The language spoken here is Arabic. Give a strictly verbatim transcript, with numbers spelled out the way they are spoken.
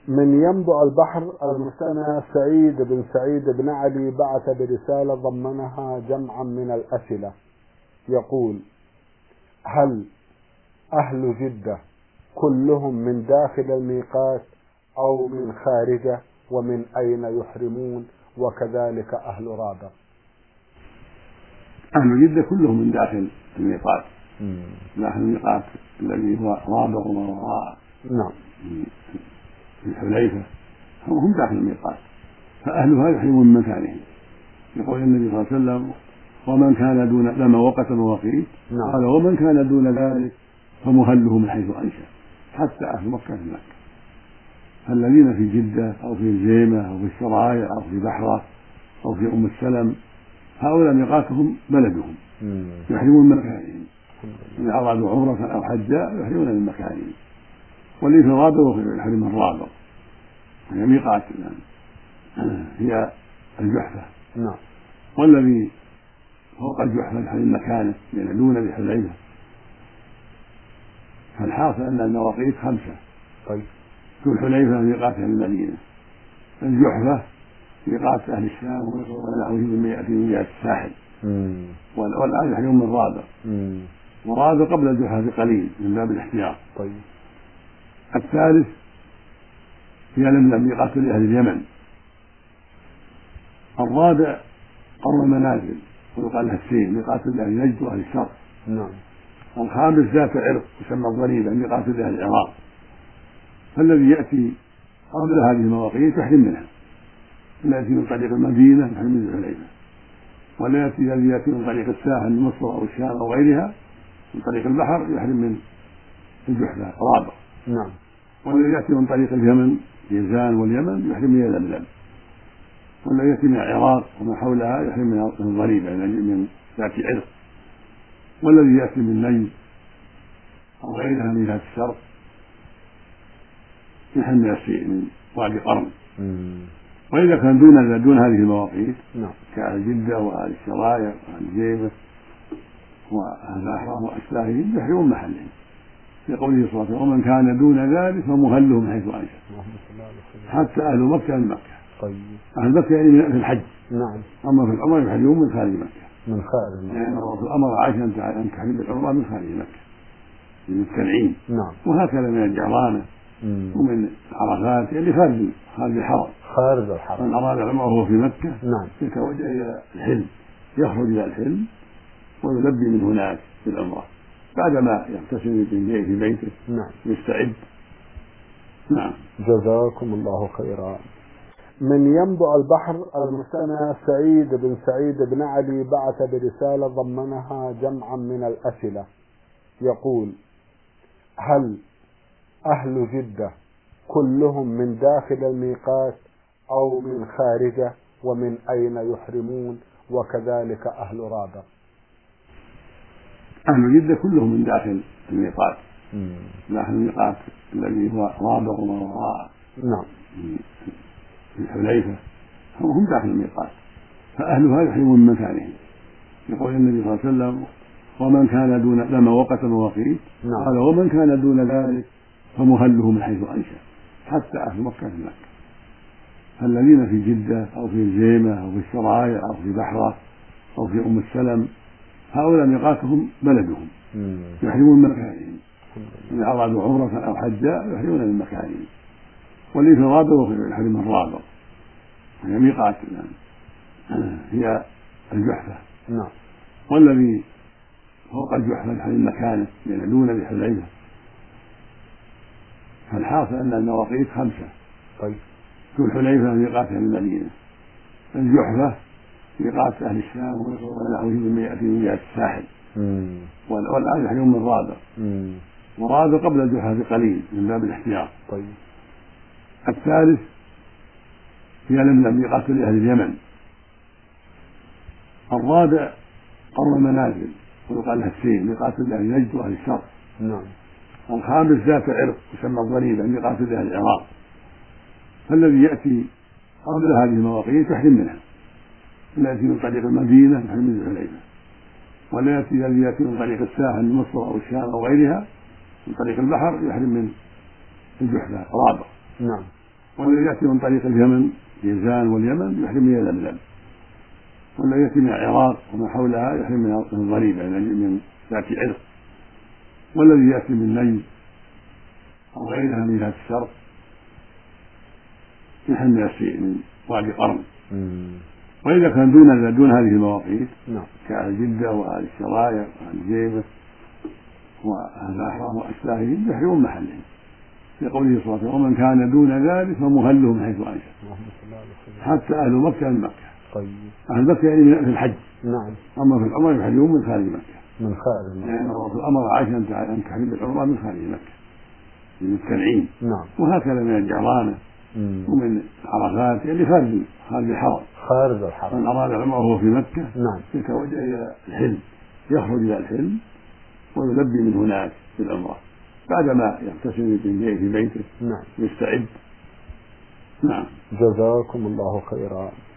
من ينبع البحر المستمع سعيد بن سعيد بن علي بعث برسالة ضمنها جمعا من الأسئلة، يقول: هل أهل جدة كلهم من داخل الميقات أو من خارجه، ومن أين يحرمون، وكذلك أهل رابغ؟ أهل جدة كلهم من داخل الميقات، داخل الميقات الذي هو رابغ وما وراءه. نعم. في الحليفة هم داخل الميقات، فأهلها يحرمون من مكانهم. يقول النبي صلى الله عليه وسلم: ومن كان دون لما وقت مواقيت، نعم. قال: ومن كان دون ذلك فمهله من حيث أنشأ، حتى أهل مكة في مكة. فالذين في جدة أو في الزيمة أو في السرايا أو في بحرة أو في أم السلم، هؤلاء ميقاتهم بلدهم، يحرمون من مكانهم. إذا أرادوا عمرة أو حجا يحرمون من مكانهم. واللي في الرابغ يحرم من الرابغ، هي ميقات هي الجحفة. نعم. والذي فوق الجحفة يحرم مكانه لأن دون بحليفة. فالحاصل أن المواقيت خمسة. طيب. ذو الحليفة ميقات أهل المدينة، الجحفة ميقات أهل الشام ونحوه من يأتي من جهة الساحل، والآن يحرم من رابغ، ورابغ قبل الجحفة بقليل من باب الاحتياط. طيب. الثالث هي لملم ميقات لأهل اليمن. الرابع قرن المنازل ويقال لها السين ميقات لأهل نجد وأهل الشرق. نعم. الخامس ذات عرق يسمى الضريبة ميقات لأهل العراق. فالذي يأتي قبل هذه المواقيت يحرم منها، لا يأتي من طريق المدينة يحرم من ذي الحليفة، ولا يأتي الذي يأتي من طريق الساحل من مصر أو الشام أو غيرها من طريق البحر يحرم من الجحفة رابغ. نعم. والذي يأتي من طريق اليمن جيزان واليمن يحرم من يلملم، والذي يأتي من العراق وما حولها يحرم من الضريبة من ذات عرق، والذي يأتي من نجد أو غيرها من جهة الشرق يحرم من السيء من وادي قرن. وإذا كان دون دون هذه المواقيت كأهل جدة وأهل السرايا وأهل الزيمة وأهل الأحرام وأشباههم يحرمون محلهم، في قوله صلى الله عليه وسلم: ومن كان دون ذلك فمهله من حيث أنشأ، حتى أهل مكة من مكة. طيب. أهل مكة يعني في الحج. نعم. أما في العمرة يحرمون من خارج مكة، من خارج مكة، يعني الرسول أمر عائشة أن تحرم العمرة من خارج مكة من التنعيم. نعم. وهكذا من الجعرانة ومن عرفات يعني خارج خارج الحرم، خارج الحرم. من أراد العمرة وهو في مكة نعم يتوجه إلى الحلم، يخرج إلى الحلم ويلبي من هناك في العمرة بعدما يغتسل في بيته. نعم. يستعد. نعم. جزاكم الله خيرا. من ينبع البحر المستمع سعيد بن سعيد بن علي بعث برسالة ضمنها جمعا من الأسئلة، يقول: هل أهل جدة كلهم من داخل الميقات أو من خارجه، ومن أين يحرمون، وكذلك أهل رابغ؟ أهل جدة كلهم من داخل الميقات، داخل الميقات الذي هو رابغ وما وراءه. نعم. في الحليفة هم داخل الميقات، فأهلها يحرمون من مكانهم. يقول النبي صلى الله عليه وسلم: ومن كان دون لما وقت مواقيت، قال: ومن كان دون ذلك فمهله من حيث أنشأ، حتى أهل مكة في مكة. فالذين في جدة أو في الزيمة أو في السرايا أو في بحرة أو في أم السلم، هؤلاء ميقاتهم بلدهم، يحرمون من مكانهم. إذا أرادوا عمرة أو حجا يحرمون من مكانهم. واللي في الرابغ يحرم من الرابغ، هي ميقات هي الجحفة. نعم. والذي فوق الجحفة يحرم مكانه لأن دون بحليفة. فالحاصل أن المواقيت خمسة. طيب. ذو الحليفة ميقات أهل المدينة، الجحفة ميقات أهل الشام ونحوه من يأتي من جهة الساحل، والآن يحرم من رابغ، ورابغ قبل الجحفة بقليل من باب الاحتياط. طيب. الثالث هي لملم ميقات لأهل اليمن. الرابع قرن المنازل ويقال لها السين ميقات لأهل نجد وأهل الشرق. نعم. الخامس ذات عرق يسمى الضريبة ميقات لأهل العراق. فالذي يأتي قبل هذه المواقيت يحرم منها، لا يأتي من طريق المدينة يحرم من ذي الحليفة، ولا يأتي الذي يأتي من طريق الساحل من مصر أو الشام أو غيرها من طريق البحر يحرم من الجحفة رابغ. نعم. والذي يأتي من طريق اليمن جيزان واليمن يحرم من يلملم، والذي يأتي من العراق وما حولها يحرم من الضريبة من ذات عرق، والذي يأتي من نجد أو غيرها من ذات الشرق يحرم من السيء من وادي قرن. وإذا كان دون دون هذه المواقيت كأهل جدة وأهل الشرايع وأهل جيبة وأهل الأحرام وأشباههم يحرمون محلهم، في قوله صلى الله عليه وسلم: ومن كان دون ذلك فمهله من حيث أنشأ. حتى أهل مكة من مكة. أهل مكة يعني في الحج. نعم. أما في العمرة يحرمون من خارج مكة. من خارج مكة. يعني في الأمر عائشة أن تحرم العمرة من خارج مكة من التنعيم. نعم. وهكذا من الجعرانة ومن عرفات يعني خارج خارج الحرم. خارج الحرم. من أراد العمرة وهو في مكة نعم يتوجه إلى الحلم، يخرج إلى الحلم ويلبي من هناك في العمرة بعدما يغتسل في بيته. نعم. يستعد. نعم. جزاكم الله خيرا.